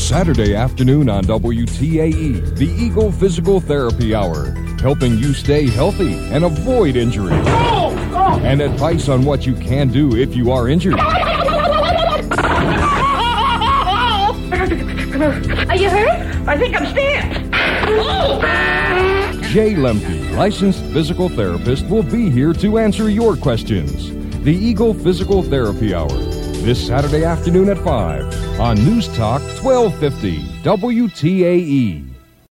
Saturday afternoon on WTAE, the Eagle Physical Therapy Hour, helping you stay healthy and avoid injury. And advice on what you can do if you are injured. Are you hurt? I think I'm stabbed. Jay Lemke, licensed physical therapist, will be here to answer your questions. The Eagle Physical Therapy Hour, this Saturday afternoon at 5 on News Talk 1250 WTAE.